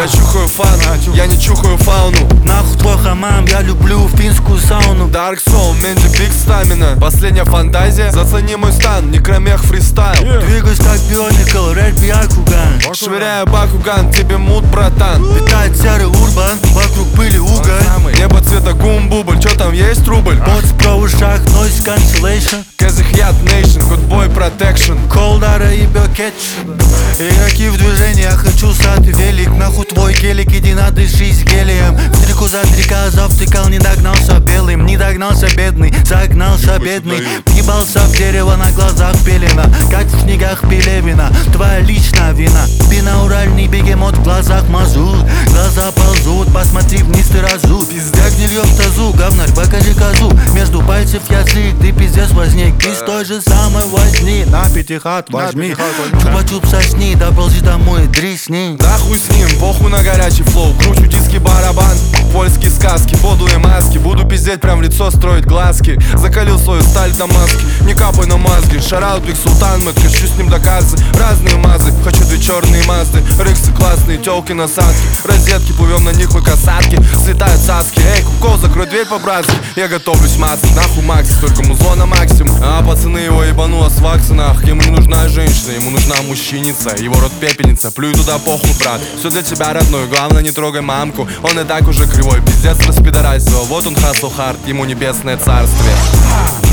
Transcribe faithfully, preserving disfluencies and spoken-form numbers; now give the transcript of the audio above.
Я чухаю фан, я не чухаю фауну. Нахуй твой хамам, я люблю финскую сауну. Dark Soul, Менди Биг Стамина. Последняя фантазия, зацени мой стан, Некромех фристайл. yeah. Двигаюсь как бионикл, рэп Бьякуган. Швыряю Бакуган, тебе мут, братан. Питает серый урбан, вокруг пыли уголь. Небо цвета гум-бубль, чё там есть рубль? Боц про ушах, noise cancellation. Казахьят Нейшн, Good Protection. Колдара и Бёкетч. Игроки в движении, я хочу сад и велик. Нахуй твой гелик, иди надышись гелием. Стрику за трика завтыкал, не догнался белым. Не догнался бедный, загнался бедный. Ебался в дерево, на глазах пелена, как в снегах Пелевина. Твоя личная вина. Бинауральный бегемот, в глазах мазут. Глаза ползут, посмотри вниз, ты разут. Пиздяк не льёт в тазу, говнарь, покажи козу. Между пальцев язык, ты пиздец возник. Из той же самой возни, на пятихат возьми. Чупа-чуп сосни, доползи домой, дресни. Нахуй с ним, похуй на горячий флоу. Кручу диски барабан, польские сказки. Подлые маски, буду пиздеть прям в лицо, строить глазки. Закалил свою сталь до маски, не капай на мозги. Шараут Биг Султан, мы хочу с ним доказы. Разные мазы, хочу две черные мазды. Рыксы классные, тёлки насадки. Розетки, плывем на них, мы касатки. Слетают цацки, эй, кукол, закрой дверь по-братски. Я готовлюсь мацать, нахуй Макси, только музло на максимум. А пацаны его ебануло с вакцинах. Ему не нужна женщина, ему нужна мужчиница. Его рот пепельница, плюй туда похуй, брат. Все для тебя, родной, главное не трогай мамку. Он и так уже кривой, пиздец распидорасил. Вот он хасл хард, ему небесное царствие.